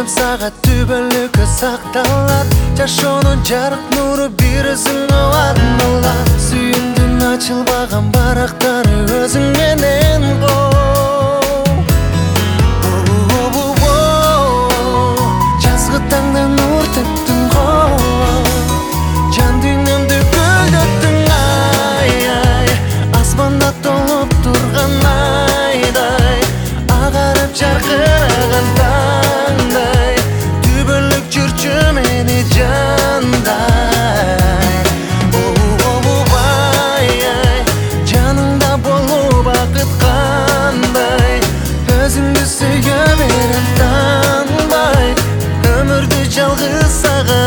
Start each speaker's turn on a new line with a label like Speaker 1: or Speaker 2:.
Speaker 1: жүрсем сағат түбөлүккө сакталат. Жашоонун жарык нуру бир өзүңө арналат. Сүйүндүн ачылбаган барактары өзүң менен кол. Жазгы таңда нур төктүң го, жан дүйнөмдү гүлдөттүң ай. Асманда толуп турган айдай, агарып жаркыраган таңдай, түбөлүк жүрчү мени жандай. Жаныңда болуу бакыт кандай, өзүңдү сүйө берем танбай, өмүрдү жалгыз сага